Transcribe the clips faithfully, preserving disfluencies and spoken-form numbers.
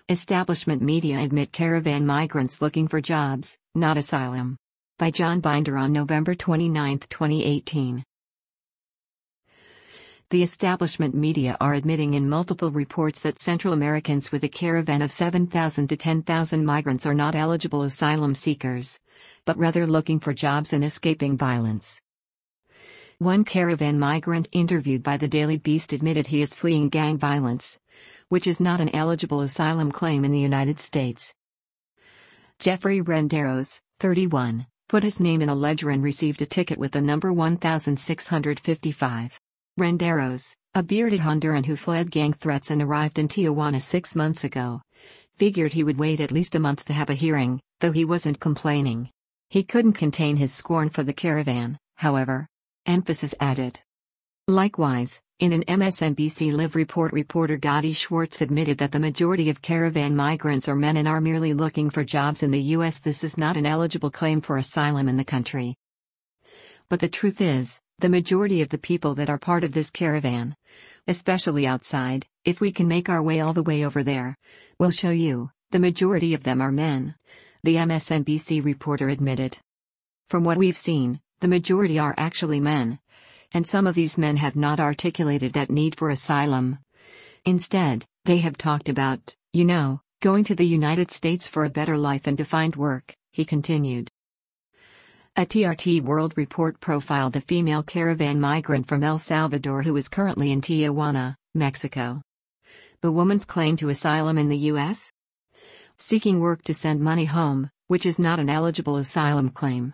Establishment media admit caravan migrants looking for jobs, not asylum. By John Binder on November twenty-ninth, twenty eighteen. The establishment media are admitting in multiple reports that Central Americans with a caravan of seven thousand to ten thousand migrants are not eligible asylum seekers, but rather looking for jobs and escaping violence. One caravan migrant interviewed by the Daily Beast admitted he is fleeing gang violence, which is not an eligible asylum claim in the United States. Jeffrey Renderos, thirty-one, put his name in a ledger and received a ticket with the number one thousand six hundred fifty-five. Renderos, a bearded Honduran who fled gang threats and arrived in Tijuana six months ago, figured he would wait at least a month to have a hearing, though he wasn't complaining. He couldn't contain his scorn for the caravan, however. Emphasis added. Likewise, in an M S N B C Live report, reporter Gadi Schwartz admitted that the majority of caravan migrants are men and are merely looking for jobs in the U S. This is not an eligible claim for asylum in the country. But the truth is, the majority of the people that are part of this caravan, especially outside, if we can make our way all the way over there, we'll show you, the majority of them are men, the M S N B C reporter admitted. From what we've seen, the majority are actually men. And some of these men have not articulated that need for asylum. Instead, they have talked about, you know, going to the United States for a better life and to find work, he continued. A T R T World Report profiled a female caravan migrant from El Salvador who is currently in Tijuana, Mexico. The woman's claim to asylum in the U S? Seeking work to send money home, which is not an eligible asylum claim.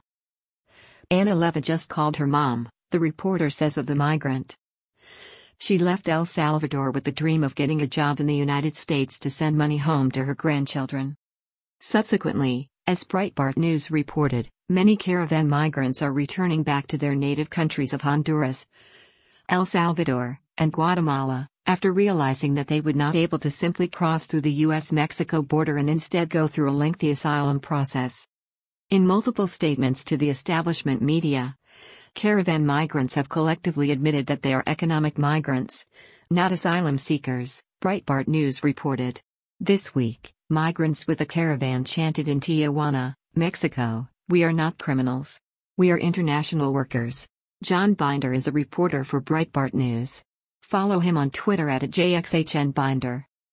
Ana Leva just called her mom, the reporter says of the migrant. She left El Salvador with the dream of getting a job in the United States to send money home to her grandchildren. Subsequently, as Breitbart News reported, many caravan migrants are returning back to their native countries of Honduras, El Salvador, and Guatemala, after realizing that they would not be able to simply cross through the U S Mexico border and instead go through a lengthy asylum process. In multiple statements to the establishment media, caravan migrants have collectively admitted that they are economic migrants, not asylum seekers, Breitbart News reported. This week, migrants with a caravan chanted in Tijuana, Mexico, "We are not criminals. We are international workers." John Binder is a reporter for Breitbart News. Follow him on Twitter at J X H N Binder.